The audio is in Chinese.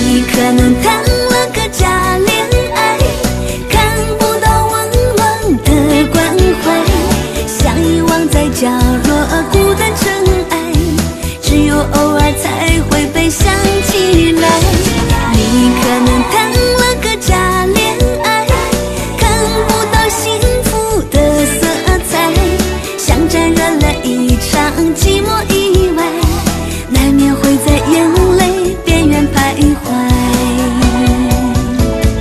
你可能谈了个假恋爱，看不到温暖的关怀，像遗忘在角落孤单尘埃，只有偶尔才会被想起来。你可能谈了个假恋爱，看不到幸福的色彩，像沾染了一场寂寞。